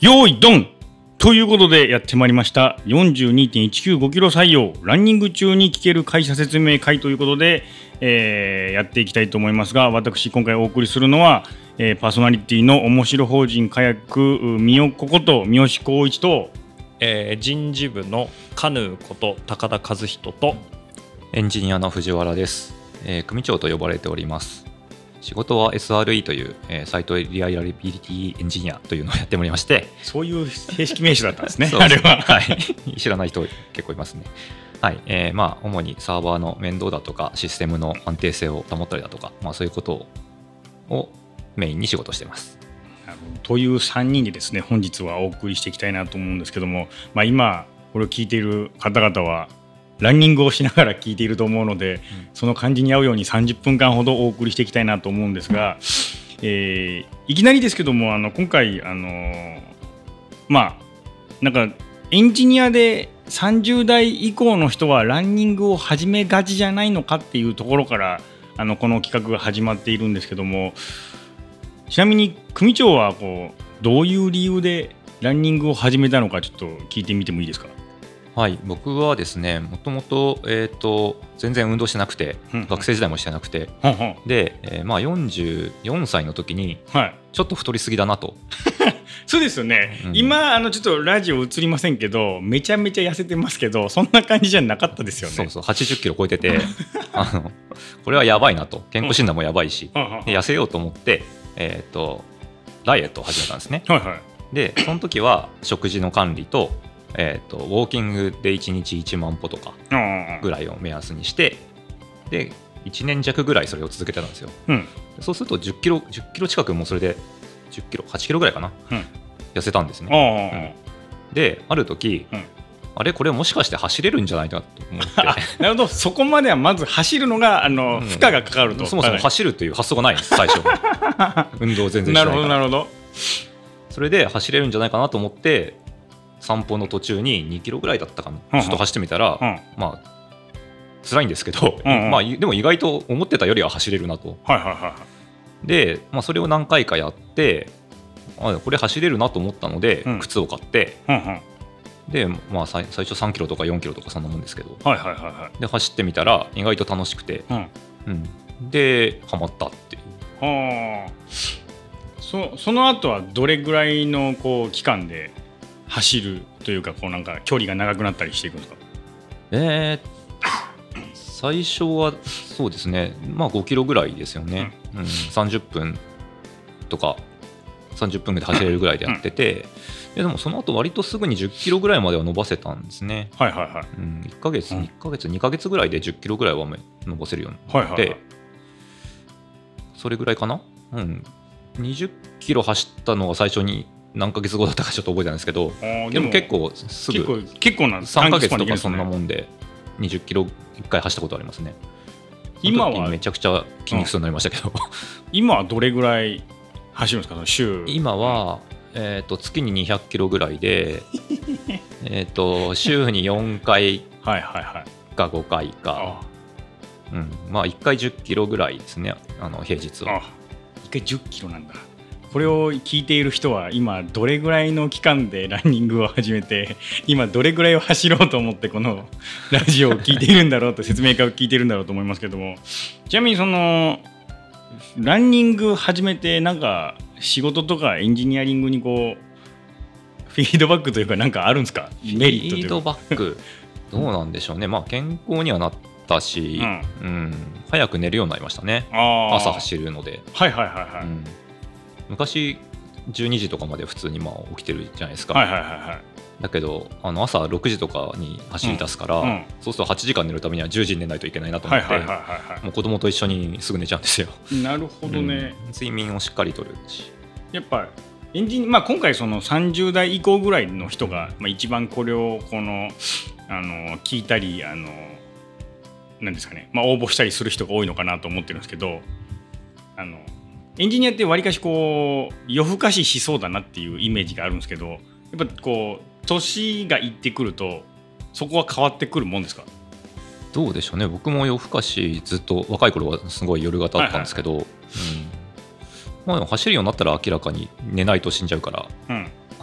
用意ドンということでやってまいりました 42.195 キロ採用ランニング中に聞ける会社説明会ということで、やっていきたいと思いますが、私今回お送りするのは、パーソナリティの面白法人カヤックみよここと三好光一と、 人事部のカヌーこと高田和人とエンジニアの藤原です、組長と呼ばれております。仕事は SRE という、サイトリライラビリティエンジニアというのをやっておりまして、 そういう正式名称だったんですねそうあれは、 はい、知らない人結構いますね。はい、主にサーバーの面倒だとかシステムの安定性を保ったりだとか、そういうことをメインに仕事しています。 という3人でですね、本日はお送りしていきたいなと思うんですけども、今これを聞いている方々はランニングをしながら聞いていると思うので、その感じに合うように30分間ほどお送りしていきたいなと思うんですが、いきなりですけども今回なんかエンジニアで30代以降の人はランニングを始めがちじゃないのかっていうところからこの企画が始まっているんですけども、ちなみに組長はどういう理由でランニングを始めたのかちょっと聞いてみてもいいですか？ はい、僕はですね、もともと全然運動してなくて、学生時代もしてなくて、で、44歳の時にちょっと太りすぎだなと。 そうですよね、今ちょっとラジオ映りませんけどめちゃめちゃ痩せてますけど、そんな感じじゃなかったですよね。 そう80キロ超えててこれはやばいなと、健康診断もやばいし、で痩せようと思って、ダイエットを始めたんですね。でその時は食事の管理とウォーキングで1日1万歩とかぐらいを目安にして、で1年弱ぐらいそれを続けてたんですよ。そうすると10キロ近くもうそれで10キロ8キロぐらいかな、痩せたんですね。である時、あれこれもしかして走れるんじゃないかと思ってなるほど、そこまではまず走るのが負荷がかかると、 そもそも走るという発想がないんです最初運動全然しないから。 なるほど。 それで走れるんじゃないかなと思って散歩の途中に2キロぐらいだったかな、ちょっと走ってみたら、辛いんですけど、でも意外と思ってたよりは走れるなと。で、それを何回かやってこれ走れるなと思ったので、靴を買って、で、最初3キロとか4キロとかそんなもんですけど、で走ってみたら意外と楽しくて、でハマったっていう。 その後はどれぐらいの期間で走るというかなんか距離が長くなったりしていくんですか？ 最初はそうですね、5キロぐらいですよね。30分とか30分で走れるぐらいでやってて、でもその後割とすぐに10キロぐらいまでは伸ばせたんですね。1ヶ月2ヶ月ぐらいで10キロぐらいは伸ばせるようになって、それぐらいかな。20キロ走ったのが最初に何ヶ月後だったかちょっと覚えてないんですけど、でも結構すぐ結構な 3ヶ月とかそんなもんで20キロ1回走ったことありますね。今はめちゃくちゃ筋肉痛になりましたけど今はどれぐらい走るんですか？週今は、月に200キロぐらいで週に4回か5回か、1回10キロぐらいですね、平日は。 1回10キロなんだ。これを聞いている人は今どれぐらいの期間でランニングを始めて、今どれぐらいを走ろうと思ってこのラジオを聞いているんだろうと、説明会を聞いているんだろうと思いますけども、ちなみにランニング始めてなんか仕事とかエンジニアリングにフィードバックというかなんかあるんですか？メリットというか。フィードバックどうなんでしょうね。健康にはなったし、早く寝るようになりましたね。朝走るので。昔12時とかまで普通に起きてるじゃないですか。だけど朝6時とかに走り出すから、そうすると8時間寝るためには10時に寝ないといけないなと思って、もう子供と一緒にすぐ寝ちゃうんですよ。 なるほどね。 睡眠をしっかりとるし、やっぱ今回その30代以降ぐらいの人が、一番これを聞いたりなんですかね、応募したりする人が多いのかなと思ってるんですけど、エンジニアってわりかし夜更かししそうだなっていうイメージがあるんですけど、やっぱ年がいってくるとそこは変わってくるもんですか？ どうでしょうね。僕も夜更かしずっと若い頃はすごい夜型だったんですけど、走るようになったら明らかに寝ないと死んじゃうから、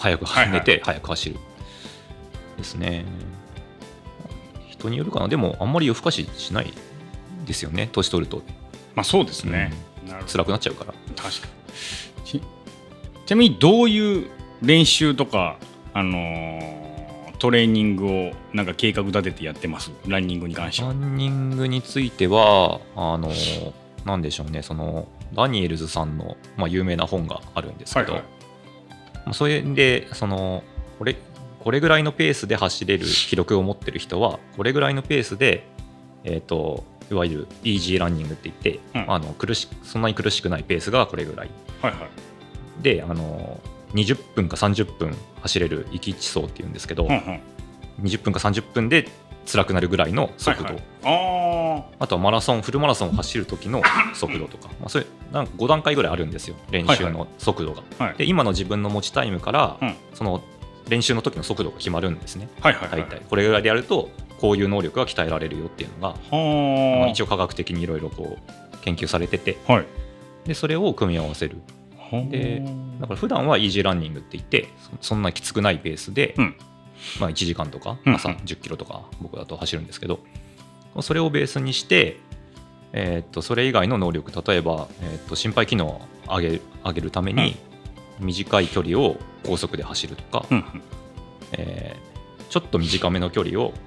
早く寝て早く走るですね。人によるかな。でもあんまり夜更かししないですよね、年取ると。 まあそうですね、 辛くなっちゃうから。 確かに。ちなみにどういう練習とか、トレーニングをなんか計画立ててやってます？ランニングに関しては。 ランニングについてはなんでしょうね、そのダニエルズさんの、有名な本があるんですけど、それでこれぐらいのペースで走れる記録を持ってる人はこれぐらいのペースで、いわゆるイージーランニングって言って、そんなに苦しくないペースがこれぐらい、で20分か30分走れる域地走っていうんですけど、20分か30分で辛くなるぐらいの速度、あとはフルマラソンを走る時の速度とか、それなんか5段階ぐらいあるんですよ、練習の速度が。で今の自分の持ちタイムから、その練習の時の速度が決まるんですね。大体これぐらいでやるとこういう能力が鍛えられるよっていうのが、一応科学的にいろいろ研究されてて、でそれを組み合わせる。でだから普段はイージーランニングって言ってそんなきつくないペースで、1時間とか朝10キロとか僕だと走るんですけど、それをベースにして、それ以外の能力、例えば、心肺機能を上げるために短い距離を高速で走るとか、ちょっと短めの距離を、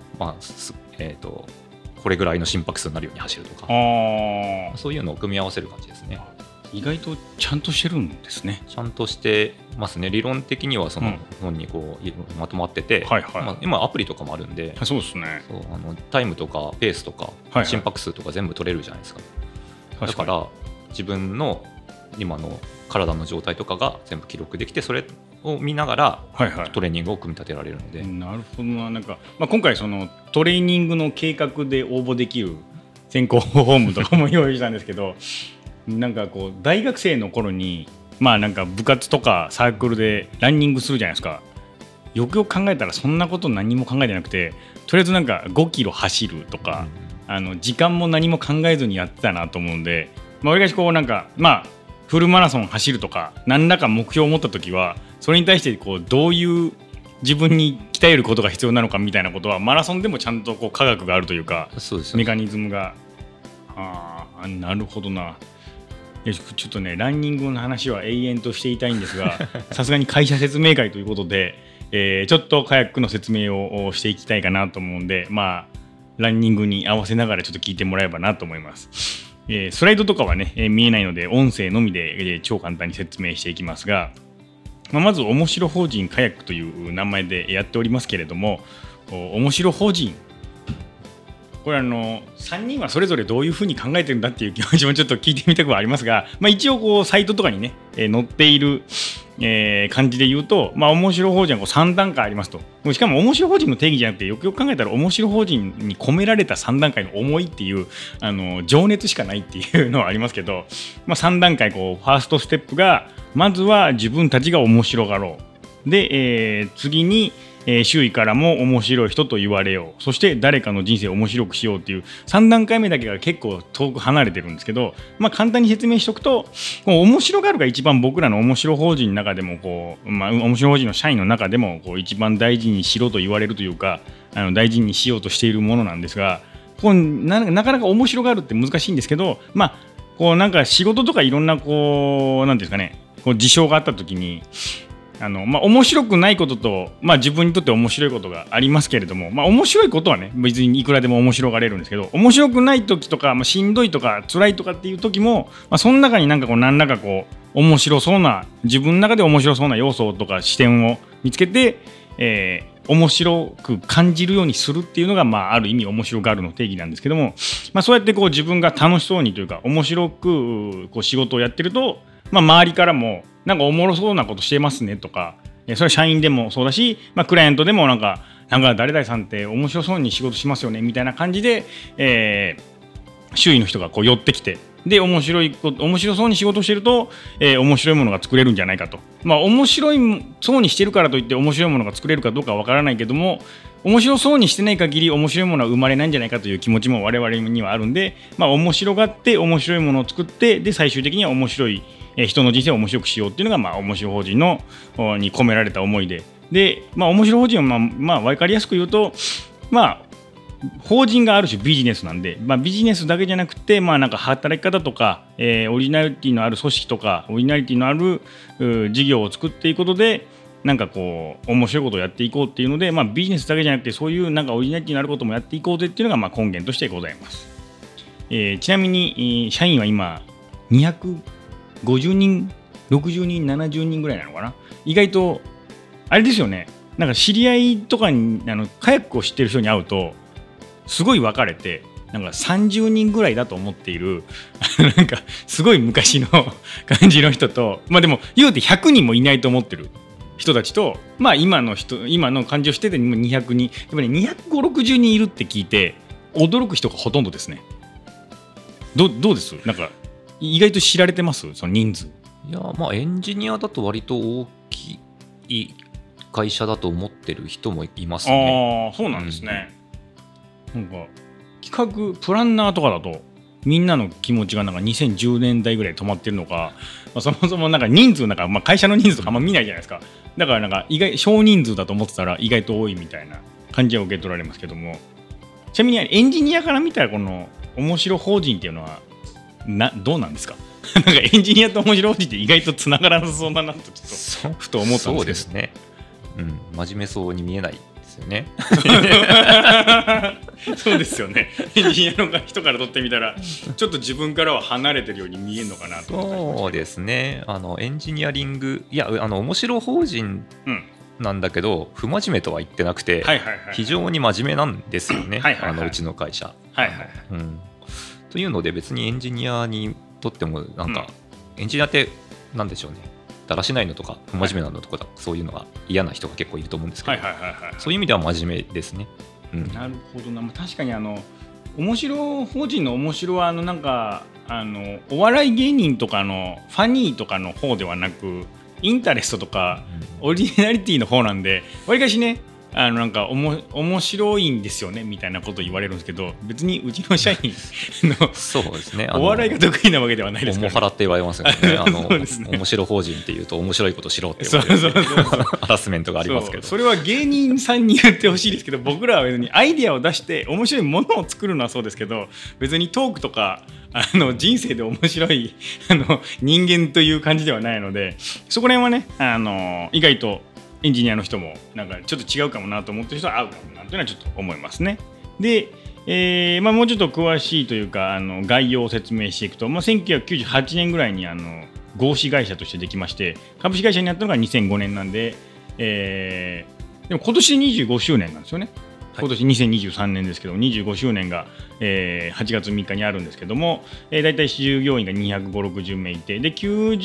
これぐらいの心拍数になるように走るとか、そういうのを組み合わせる感じですね。 意外とちゃんとしてるんですね。 ちゃんとしてますね。理論的にはその本にまとまってて、今アプリとかもあるんで、 そうですね。 タイムとかペースとか心拍数とか全部取れるじゃないですか。だから自分の今の体の状態とかが全部記録できて、それを見ながらトレーニングを組み立てられるので。 なるほどな。なんか、今回そのトレーニングの計画で応募できる選考フォームとかも用意したんですけどなんか大学生の頃になんか部活とかサークルでランニングするじゃないですか。よくよく考えたらそんなこと何も考えてなくて、とりあえずなんか5キロ走るとか、時間も何も考えずにやってたなと思うんで、わりかしなんかフルマラソン走るとか何らか目標を持った時はそれに対してどういう自分に鍛えることが必要なのかみたいなことはマラソンでもちゃんと科学があるというか、メカニズムがなるほどな。ちょっとねランニングの話は永遠としていたいんですがさすがに会社説明会ということで、ちょっとカヤックの説明をしていきたいかなと思うんで、ランニングに合わせながらちょっと聞いてもらえばなと思います。スライドとかはね、見えないので音声のみで、超簡単に説明していきますが、まず面白法人カヤックという名前でやっておりますけれども、面白法人これ3人はそれぞれどういうふうに考えてるんだっていう気持ちもちょっと聞いてみたくはありますが、一応サイトとかにね、載っている、感じで言うと、面白法人は3段階ありますと。しかも面白法人の定義じゃなくて、よくよく考えたら面白法人に込められた3段階の思いっていう情熱しかないっていうのはありますけど、3段階ファーストステップがまずは自分たちが面白がろうで、次に周囲からも面白い人と言われよう、そして誰かの人生を面白くしようっていう3段階目だけが結構遠く離れてるんですけど、簡単に説明しておくと、面白がるが一番僕らの面白法人の中でも面白法人の社員の中でも一番大事にしろと言われるというか、大事にしようとしているものなんですが、なかなか面白がるって難しいんですけど、なんか仕事とかいろんななんていうんですかね、事象があった時に面白くないことと、自分にとって面白いことがありますけれども、面白いことはね別にいくらでも面白がれるんですけど、面白くない時とか、しんどいとか辛いとかっていう時も、その中に何らか面白そうな、自分の中で面白そうな要素とか視点を見つけて、面白く感じるようにするっていうのが、ある意味面白がるの定義なんですけども、そうやって自分が楽しそうにというか面白く仕事をやってると、周りからもなんかおもろそうなことしてますねとか、それは社員でもそうだし、クライアントでもなんか誰々さんって面白そうに仕事しますよねみたいな感じで、周囲の人が寄ってきて、で面白そうに仕事してると、面白いものが作れるんじゃないかと。面白いそうにしてるからといって面白いものが作れるかどうかは分からないけども、面白そうにしてない限り面白いものは生まれないんじゃないかという気持ちも我々にはあるんで、面白がって面白いものを作って、で最終的には面白い人の人生を面白くしようっていうのが、まあ、面白法人のに込められた思いで、まあ、面白法人はまあ分かりやすく言うと、まあ法人がある種ビジネスなんで、まあ、ビジネスだけじゃなくて、まあ、なんか働き方とか、オリジナリティのある組織とかオリジナリティのある事業を作っていくことでなんかこう面白いことをやっていこうっていうので、まあ、ビジネスだけじゃなくてそういうなんかオリジナリティのあることもやっていこうぜっていうのがまあ根源としてございます。ちなみに社員は今250人60人70人ぐらいなのかな。意外とあれですよね、なんか知り合いとかにカヤックを知ってる人に会うとすごい分かれて、なんか30人ぐらいだと思っているなんかすごい昔の感じの人と、まあでも言うて100人もいないと思ってる人たちと、まあ今の感じをしてて200人、でもね25060人いるって聞いて驚く人がほとんどですね。どうです？なんか意外と知られてます？その人数。 いや、まあエンジニアだと割と大きい会社だと思ってる人もいますね。 ああ、そうなんですね。なんか企画プランナーとかだとみんなの気持ちがなんか2010年代ぐらい止まってるのか、まあ、そもそもなんか人数なんか、まあ、会社の人数とかあんま見ないじゃないですか。だからなんか少人数だと思ってたら意外と多いみたいな感じは受け取られますけども、ちなみにエンジニアから見たらこの面白法人っていうのはどうなんですか？なんかエンジニアと面白法人って意外とつながらなそうだなとちょっとふと思ったんですけど。 そうですね、真面目そうに見えないですよねそうですよね。エンジニアの人からとってみたらちょっと自分からは離れてるように見えるのかなと思ったりしましたけど。 そうですね、エンジニアリング、いや面白法人なんだけど、不真面目とは言ってなくて、非常に真面目なんですよね、うちの会社。というので別にエンジニアにとってもなんか、エンジニアってなんでしょうね、だらしないのとか不真面目なのとか、そういうのが嫌な人が結構いると思うんですけど、そういう意味では真面目ですね。 なるほどな。確かに面白法人の面白はなんかお笑い芸人とかのファニーとかの方ではなくインタレストとかオリジナリティの方なんで、わりかしねなんか面白いんですよねみたいなこと言われるんですけど、別にうちの社員のそうですね、 お笑いが得意なわけではないですから、 重払って言われますよね。面白法人っていうと面白いことしろって言われるハラスメントがありますけど、 それは芸人さんに言ってほしいですけど、僕らは別にアイデアを出して面白いものを作るのはそうですけど、別にトークとか人生で面白い人間という感じではないので、そこら辺はね意外とエンジニアの人もなんかちょっと違うかもなと思ってる人は合うかもなというのはちょっと思いますね。で、もうちょっと詳しいというか概要を説明していくと、1998年ぐらいに合資会社としてできまして、株式会社になったのが2005年なんで、でも今年で25周年なんですよね。今年2023年ですけど25周年が、8月3日にあるんですけども、だいたい従業員が250、60名いて、で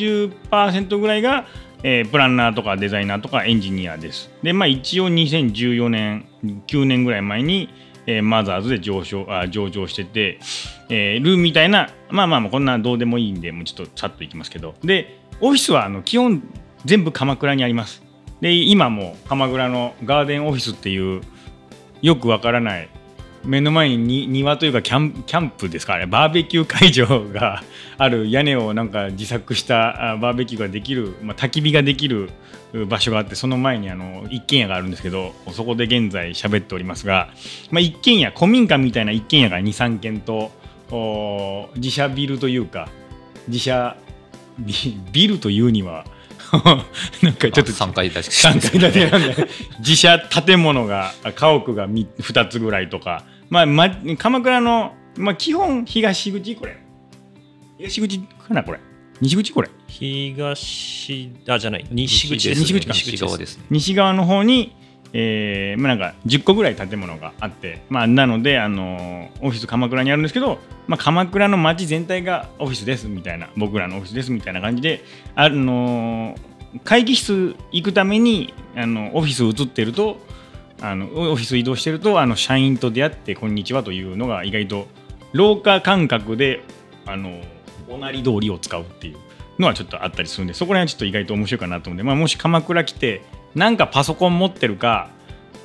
90% ぐらいがプランナーとかデザイナーとかエンジニアです。で、一応2014年9年ぐらい前に、マザーズで上場してて、るみたいな、こんなどうでもいいんでもうちょっとさっといきますけど、でオフィスは基本全部鎌倉にあります。で今も鎌倉のガーデンオフィスっていうよくわからない目の前に庭というかキャンプですかね、バーベキュー会場がある、屋根をなんか自作したバーベキューができる、焚き火ができる場所があって、その前に一軒家があるんですけど、そこで現在喋っておりますが、一軒家、古民家みたいな一軒家が 2,3 軒と自社ビルというか自社ビルというにはなんかちょっと 3階建てなんで自社建物が家屋が2つぐらいとか、鎌倉の、基本東口、これ東口かな、これ西口、これ東じゃない西口です、 西口か、 西側ですね。 西側の方に、なんか10個ぐらい建物があって、なのでオフィス鎌倉にあるんですけど、鎌倉の街全体がオフィスですみたいな、僕らのオフィスですみたいな感じで、会議室行くためにオフィス移ってると、オフィス移動してると社員と出会ってこんにちはというのが意外と廊下感覚でおなり通りを使うっていうのはちょっとあったりするんで、そこら辺はちょっと意外と面白いかなと思うんで、もし鎌倉来てなんかパソコン持ってるか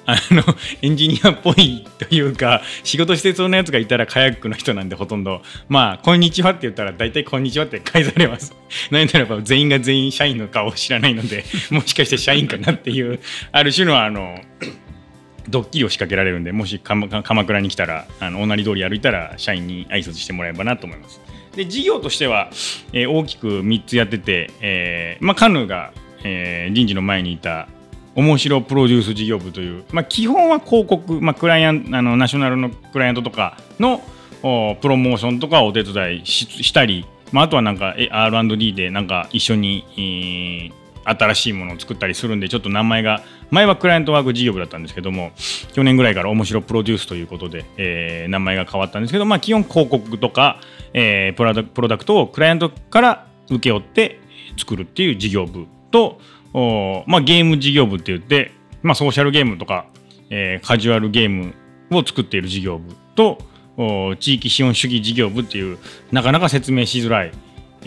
エンジニアっぽいというか仕事してそうなやつがいたらカヤックの人なんで、ほとんどこんにちはって言ったら大体こんにちはって返されます。何ならば全員が全員社員の顔を知らないのでもしかして社員かなっていうある種のドッキリを仕掛けられるんで、もし鎌倉に来たらおなり通り歩いたら社員に挨拶してもらえばなと思います。で事業としては、大きく3つやってて、カヌーが、人事の前にいた面白プロデュース事業部という、基本は広告、クライアントナショナルのクライアントとかのプロモーションとかをお手伝いしたり、あとはなんか R&D でなんか一緒に、新しいものを作ったりするんで、ちょっと名前が前はクライアントワーク事業部だったんですけども、去年ぐらいから面白プロデュースということで、名前が変わったんですけど、基本広告とか、プロダクトをクライアントから請け負って作るっていう事業部と、ゲーム事業部って言って、ソーシャルゲームとか、カジュアルゲームを作っている事業部と、地域資本主義事業部っていうなかなか説明しづらい、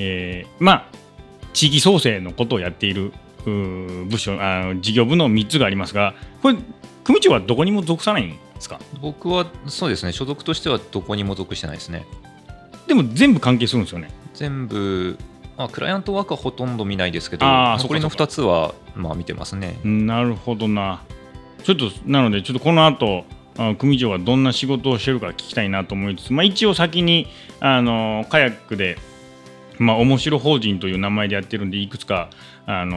地域創生のことをやっている部署事業部の3つがありますが、これ組長はどこにも属さないんですか？ 僕はそうですね、所属としてはどこにも属してないですね。 でも全部関係するんですよね。 全部、クライアントワークはほとんど見ないですけど、残りの2つは見てますね。 なるほどな。なのでちょっとこの後組長がどんな仕事をしてるか聞きたいなと思いつつ、一応先にカヤックで面白法人という名前でやってるんで、いくつか風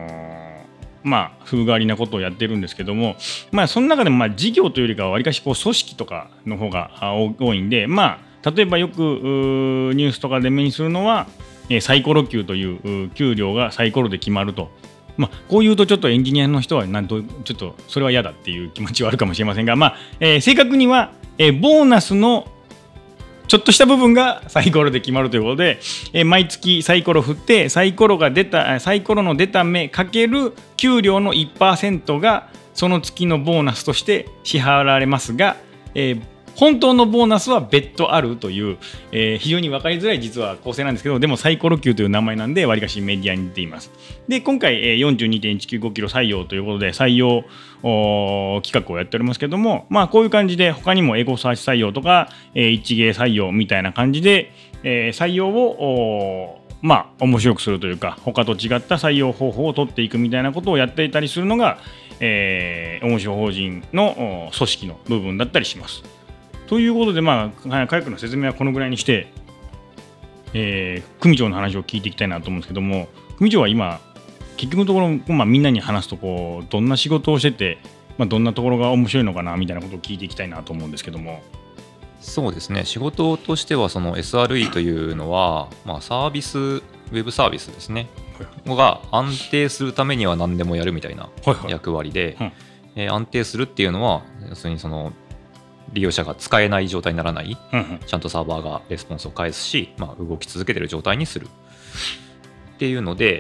変わりなことをやってるんですけども、その中でも事業というよりかはわりかし組織とかの方が多いんで、例えばよくニュースとかで目にするのはサイコロ給という給料がサイコロで決まると。こういうとちょっとエンジニアの人はちょっとそれは嫌だっていう気持ちはあるかもしれませんが、正確にはボーナスのちょっとした部分がサイコロで決まるということで、毎月サイコロ振ってサイコロの出た目かける給料の 1% がその月のボーナスとして支払われますが、本当のボーナスは別途あるという、非常に分かりづらい実は構成なんですけど、でもサイコロ給という名前なんでわりかしメディアに出ています。で今回 42.195 キロ採用ということで採用企画をやっておりますけども、こういう感じで他にもエゴサーチ採用とか、一芸採用みたいな感じで、採用を面白くするというか、他と違った採用方法を取っていくみたいなことをやっていたりするのが、面白法人の組織の部分だったりします。ということで、カヤックの説明はこのぐらいにして、組長の話を聞いていきたいなと思うんですけども、組長は今結局のところ、みんなに話すとどんな仕事をしてて、どんなところが面白いのかなみたいなことを聞いていきたいなと思うんですけども。 そうですね、仕事としてはその SRE というのは、サービスウェブサービスですね、が安定するためには何でもやるみたいな役割で、安定するっていうのは要するにその利用者が使えない状態にならない、ちゃんとサーバーがレスポンスを返すし、動き続けている状態にするっていうので、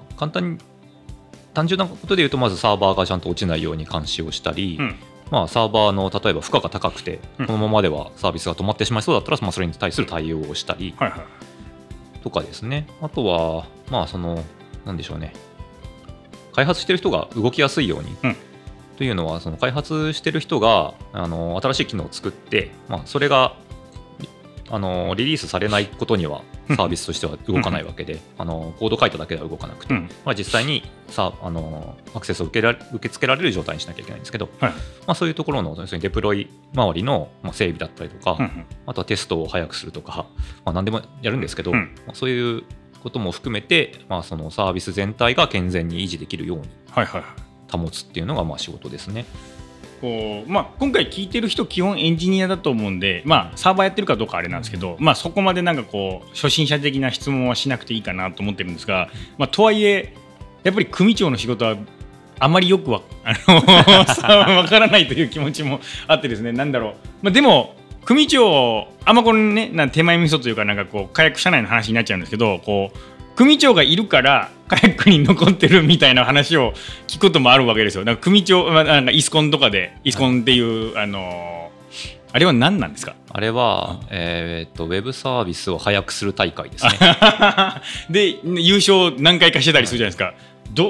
単純なことで言うと、まずサーバーがちゃんと落ちないように監視をしたり、サーバーの例えば負荷が高くて、このままではサービスが止まってしまいそうだったら、それに対する対応をしたりとかですね。あとはなんでしょうね、開発してる人が動きやすいように、というのはその開発してる人が新しい機能を作って、それがリリースされないことにはサービスとしては動かないわけで、コード書いただけでは動かなくて、実際にアクセスを受け付けられる状態にしなきゃいけないんですけど、そういうところのデプロイ周りの整備だったりとか、あとはテストを早くするとか、何でもやるんですけど、そういうことも含めて、そのサービス全体が健全に維持できるように保つっていうのが仕事ですね。 今回聞いてる人基本エンジニアだと思うんで、サーバーやってるかどうかあれなんですけど、そこまでなんか初心者的な質問はしなくていいかなと思ってるんですが、とはいえやっぱり組長の仕事はあまりよくわからないという気持ちもあってですね、なんだろう、でも組長このね手前味噌というか、カヤック社内の話になっちゃうんですけど、組長がいるからカヤックに残ってるみたいな話を聞くこともあるわけですよ。組長イスコンとかで、イスコンっていうあれは何なんですか？ あれは、ウェブサービスを早くする大会ですね。 で優勝何回かしてたりするじゃないですか。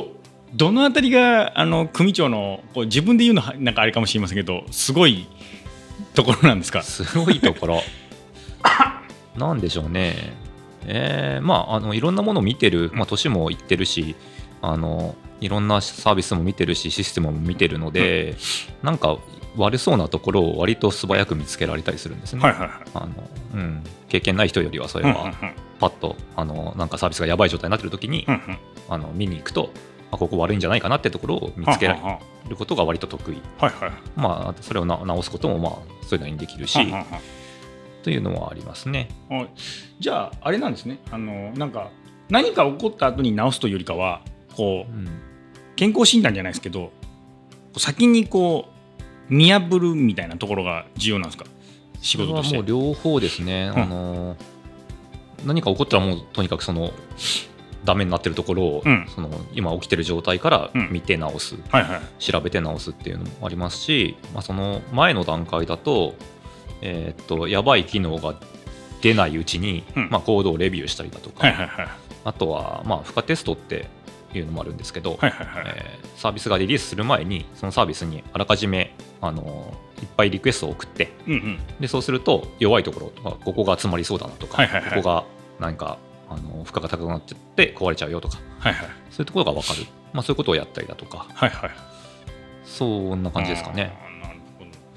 どのあたりが組長のこう自分で言うのはなんかあれかもしれませんけどすごいところなんですか？ すごいところなんでしょうね。まあいろんなものを見てる、年もいってるしいろんなサービスも見てるしシステムも見てるので、なんか悪そうなところを割と素早く見つけられたりするんですね。経験ない人よりはそれはパッとなんかサービスがやばい状態になってる時に見に行くとここ悪いんじゃないかなってところを見つけられることが割と得意。それを直すこともそれなりにできるしというのはありますね。 じゃああれなんですね。なんか何か起こった後に直すというよりかはこう、健康診断じゃないですけど先にこう見破るみたいなところが重要なんですか？仕事として。 それはもう両方ですね。何か起こったらもうとにかくそのダメになってるところを、その今起きてる状態から見て直す、調べて直すっていうのもありますし、その前の段階だと、やばい機能が出ないうちに、コードをレビューしたりだとか、あとは負荷テストっていうのもあるんですけど、サービスがリリースする前にそのサービスにあらかじめいっぱいリクエストを送って、でそうすると弱いところ、ここが集まりそうだなとか、ここが何か負荷が高くなっちゃって壊れちゃうよとか、そういうところが分かる、そういうことをやったりだとか、そんな感じですかね。 なる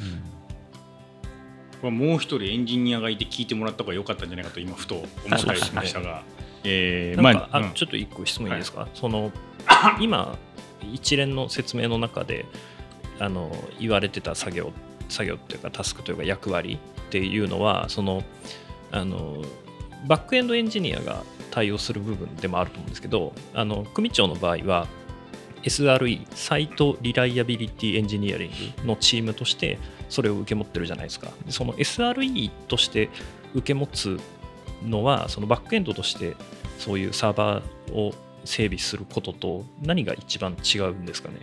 ほど。もう一人エンジニアがいて聞いてもらった方が良かったんじゃないかと今ふと思ったりしましたが、 ちょっと一個質問いいですか？その今一連の説明の中で言われてた作業っていうかタスクというか役割っていうのはそのバックエンドエンジニアが対応する部分でもあると思うんですけど、組長の場合は SRE サイトリライアビリティエンジニアリングのチームとしてそれを受け持ってるじゃないですか。その SRE として受け持つのはそのバックエンドとしてそういうサーバーを整備することと何が一番違うんですかね？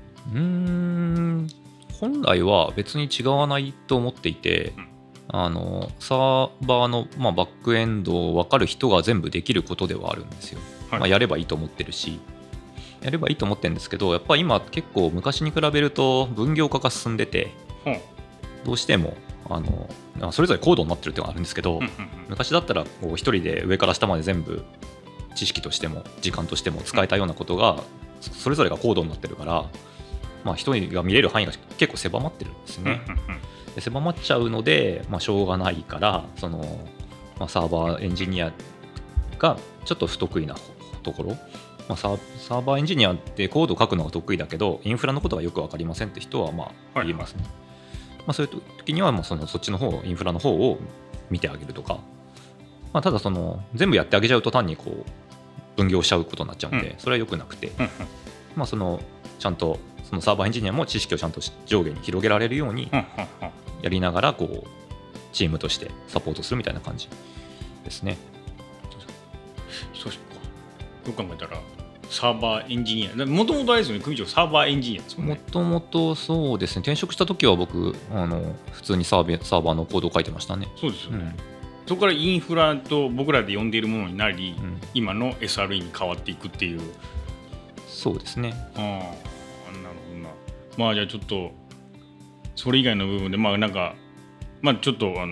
本来は別に違わないと思っていて、サーバーの、バックエンドを分かる人が全部できることではあるんですよ。やればいいと思ってるしやればいいと思ってるんですけど、やっぱり今結構昔に比べると分業化が進んでて、どうしてもそれぞれコードになってるっていうのがあるんですけど、昔だったらこう一人で上から下まで全部知識としても時間としても使えたようなことがそれぞれがコードになってるから、一人が見れる範囲が結構狭まってるんですね。で狭まっちゃうので、しょうがないからその、サーバーエンジニアがちょっと不得意なところ、サーバーエンジニアってコードを書くのが得意だけどインフラのことがよく分かりませんって人は言いますね。そういう時にはそっちの方インフラの方を見てあげるとか、ただその全部やってあげちゃうと単にこう分業しちゃうことになっちゃうんで、それは良くなくて、そのちゃんとそのサーバーエンジニアも知識をちゃんと上下に広げられるようにやりながらこうチームとしてサポートするみたいな感じですね。 そうか。よく考えたらサーバーエンジニアもともとあれですよね、組長サーバーエンジニアですもんね。 もともとそうですね。転職した時は僕普通にサーバーのコードを書いてましたね。 そうですよね。そこからインフラと僕らで呼んでいるものになり、今の SRE に変わっていくっていう。 そうですね。 なるほどな。じゃあちょっとそれ以外の部分でなんかちょっと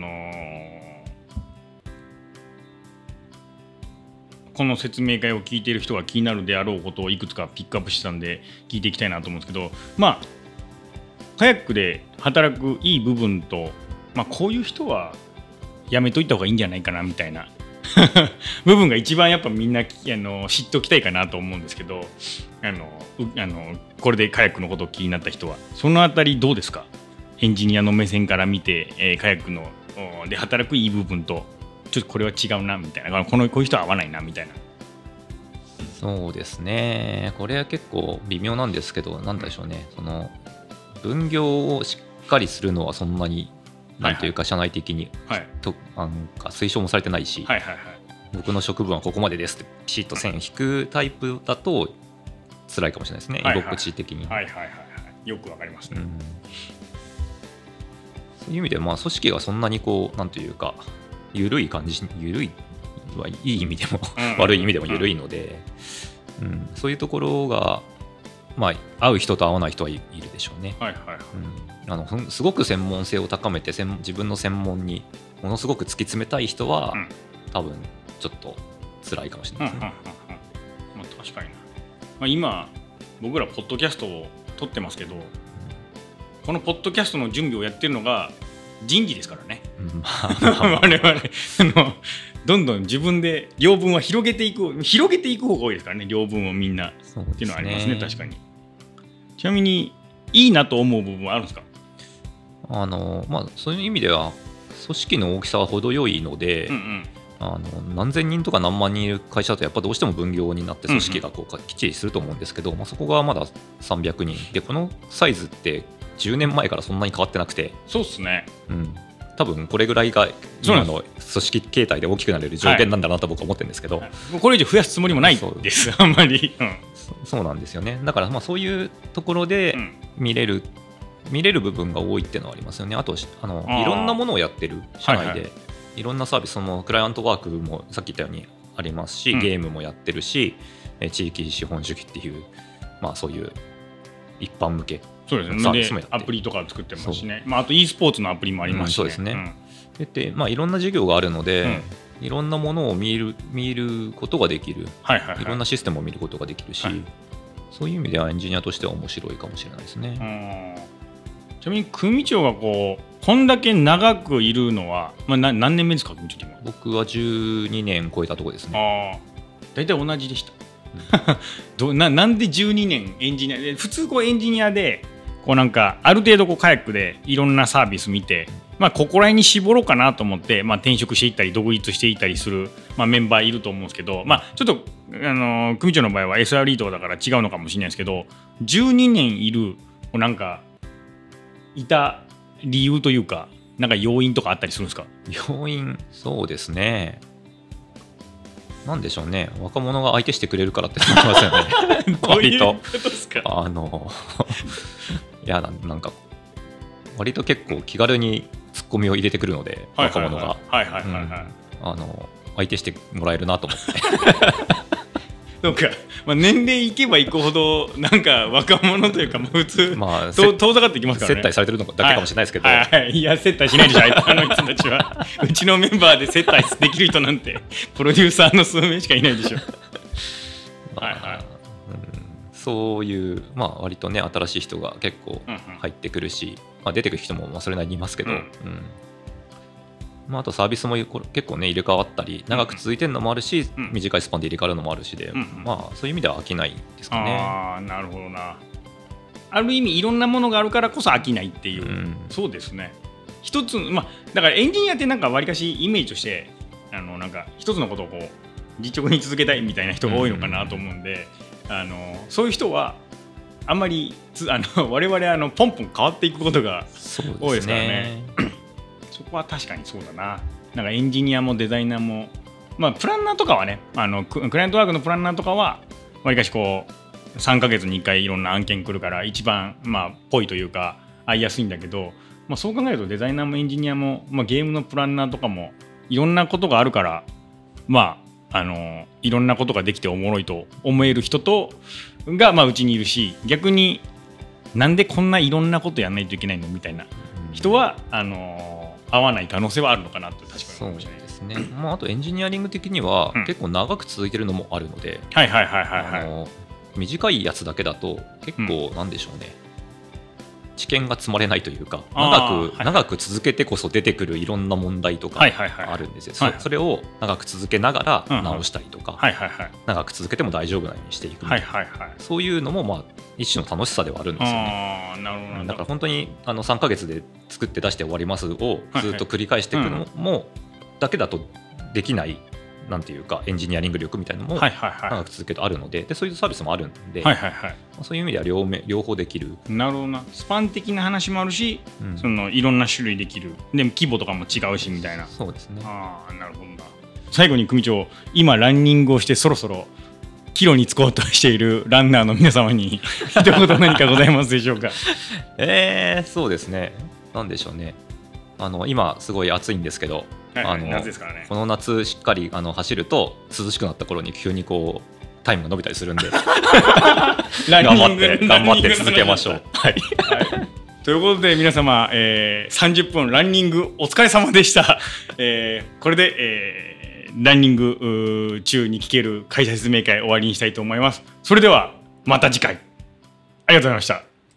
この説明会を聞いている人が気になるであろうことをいくつかピックアップしてたんで聞いていきたいなと思うんですけど、カヤックで働くいい部分と、こういう人はやめといた方がいいんじゃないかなみたいな部分が一番やっぱみんな知っておきたいかなと思うんですけど、これでカヤックのことを気になった人はそのあたりどうですか？エンジニアの目線から見て、カヤックので働くいい部分とちょっとこれは違うなみたいな、こういう人は合わないなみたいな。 そうですね。これは結構微妙なんですけど、なんでしょうね。その分業をしっかりするのはそんなになんというか社内的に推奨もされてないし、僕の職分はここまでですってピシッと線引くタイプだと辛いかもしれないですね。居心地的に。 よくわかりますね。 そういう意味で組織がそんなにこうなんというか緩い感じ、緩いはいい意味でも悪い意味でも緩いので、そういうところがまあ、会う人と会わない人はいるでしょうね。 はいはいはい。 すごく専門性を高めて自分の専門にものすごく突き詰めたい人は、多分ちょっと辛いかもしれないですね。 まあ、確かにな。まあ、今僕らポッドキャストを撮ってますけど、このポッドキャストの準備をやってるのが人事ですからね。我々どんどん自分で領分は広げていく方が多いですからね、領分をみんな、っていうのはありますね。確かに。ちなみにいいなと思う部分はあるんですか？ まあ、そういう意味では組織の大きさは程よいので、何千人とか何万人いる会社だとやっぱどうしても分業になって組織がこうきっちりすると思うんですけど、まあ、そこがまだ300人で、このサイズって10年前からそんなに変わってなくて、 そうですね、 多分これぐらいが今の組織形態で大きくなれる条件なんだなと僕は思ってるんですけど、 これ以上増やすつもりもないですあんまり、 そうなんですよね。だからまあそういうところで見れる部分が多いっていうのはありますよね。あといろんなものをやってる社内で、いろんなサービス、クライアントワークもさっき言ったようにありますし、ゲームもやってるし、地域資本主義っていう、まあ、そういう一般向けそうですね、サービスもやってアプリとか作ってますしね、まあ、あと e スポーツのアプリもありますし、ね、 そうですね、でまあ、いろんな事業があるので、いろんなものを見ることができる、いろんなシステムを見ることができるし、そういう意味ではエンジニアとしては面白いかもしれないですね。 ちなみに組長がこんだけ長くいるのは、まあ、何年目ですか？組長今。 僕は12年超えたところですね。 大体同じでした、なんで12年エンジニアで、普通エンジニアでなんかある程度カヤックでいろんなサービス見て、まあ、ここら辺に絞ろうかなと思って、まあ、転職していったり独立していったりする、まあ、メンバーいると思うんですけど、まあ、ちょっと組長の場合は SRE とかだから違うのかもしれないですけど、12年いるなんかいた理由というか、なんか要因とかあったりするんですか？ 要因、そうですね、なんでしょうね、若者が相手してくれるからって思いますよね割といや、なんか割と結構気軽にツッコミを入れてくるので、若者が相手してもらえるなと思ってそうか、まあ、年齢いけばいくほどなんか若者というか、普通、遠ざかっていきますからね。 接待されてるのだけかもしれないですけど、 いや接待しないでしょあの人たちはうちのメンバーで接待できる人なんてプロデューサーの数名しかいないでしょそういう、まあ、割とね新しい人が結構入ってくるし、まあ、出てくる人もそれなりにいますけど、まあ、あとサービスも結構ね入れ替わったり長く続いてるのもあるし、短いスパンで入れ替わるのもあるしで、まあ、そういう意味では飽きないですかね。 なるほどな。ある意味いろんなものがあるからこそ飽きないっていう、そうですね。一つ、まあ、だからエンジニアってなんかわりかしイメージとしてなんか一つのことを実直に続けたいみたいな人が多いのかなと思うんで、そういう人はあんまり我々ポンポン変わっていくことが多いですからね。そこは確かにそうだな。なんかエンジニアもデザイナーも、まあ、プランナーとかはね、クライアントワークのプランナーとかはわりかし3ヶ月に1回いろんな案件来るから一番ぽいというか合いやすいんだけど、まあ、そう考えるとデザイナーもエンジニアも、まあ、ゲームのプランナーとかもいろんなことがあるから、まあいろんなことができておもろいと思える人がうちにいるし、逆になんでこんないろんなことやらないといけないのみたいな人は合わない可能性はあるのかなと確かに思うかもしれないですね。 まあ、あとエンジニアリング的には結構長く続いてるのもあるので、短いやつだけだと結構なんでしょうね、知見が積まれないというか、長く続けてこそ出てくるいろんな問題とかあるんですよ。それを長く続けながら直したりとか、長く続けても大丈夫なようにしていくみたいな、そういうのもまあ一種の楽しさではあるんですよね。だから本当に3ヶ月で作って出して終わりますをずっと繰り返していくのもだけだとできないなんていうかエンジニアリング力みたいなのも長く続けるとあるので、そういうサービスもあるんで、そういう意味では両方できる。 なるほどな。スパン的な話もあるし、いろんな種類できる、でも規模とかも違うしみたいな。 そうですね。 なるほどな。最後に組長、今ランニングをしてそろそろ帰路に着こうとしているランナーの皆様に一言何かございますでしょうか？ そうですね、なんでしょうね、今すごい暑いんですけど、 夏ですからね。 この夏しっかり走ると涼しくなった頃に急にタイムが伸びたりするんで頑張って続けましょう。はい、 ということで皆様、30分ランニングお疲れ様でした。これで、ランニング中に聞ける会社説明会終わりにしたいと思います。それではまた次回ありがとうございました。